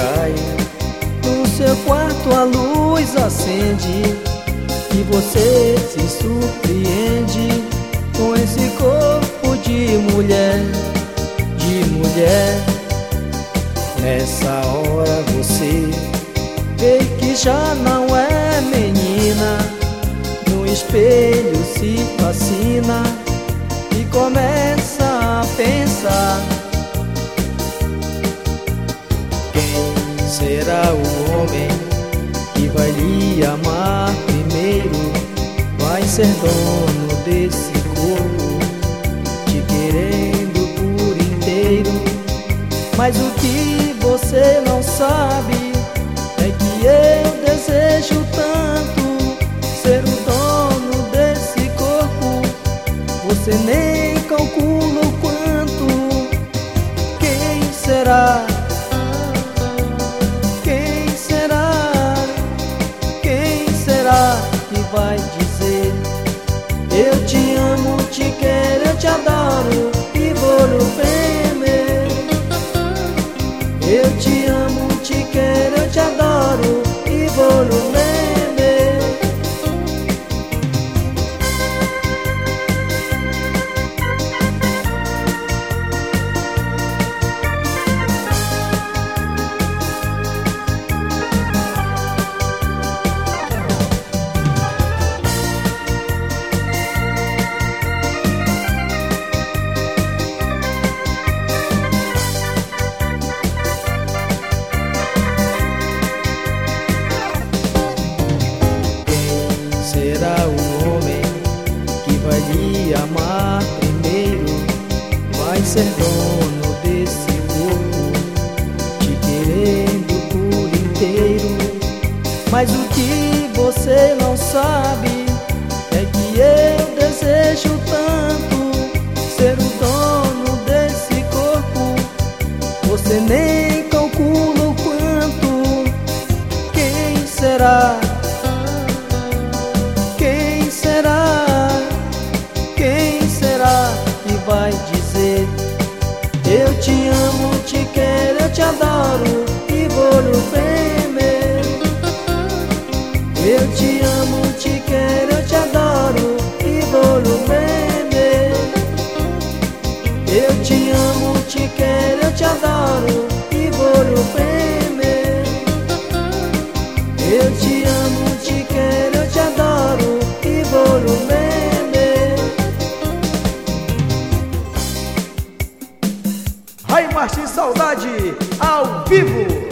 cai. No seu quarto a luz acende e você se surpreende com esse corpo de mulher, de mulher. Nessa hora você vê que já não é menina, no espelho se fascina e começa a pensar: quem será o homem que vai lhe amar primeiro? Vai ser dono desse corpo, te querendo por inteiro. Mas o que você não sabe é que eu desejo tanto ser o dono desse corpo. Você nem calcula o quanto. Quem será? Quem será? Quem será que vai dizer: eu te amo, te quero, eu te adoro e vou no tremer? Eu te amo, te quero, eu te adoro e vou no tremer. Será o homem que vai lhe amar primeiro? Vai ser dono desse corpo, te querendo por inteiro. Mas o que você não sabe é que eu desejo tanto ser o dono desse corpo. Você nem calcula o quanto. Quem será? Quem será? Quem será que vai dizer: eu te amo, te quero, eu te adoro e vou no tremer? Eu te amo, te quero, eu te adoro e vou no tremer? Eu te amo, te quero, eu te adoro e vou no tremer? Eu te amo, te quero, eu te adoro e vou no meme. Ray Martins Saudade, ao vivo.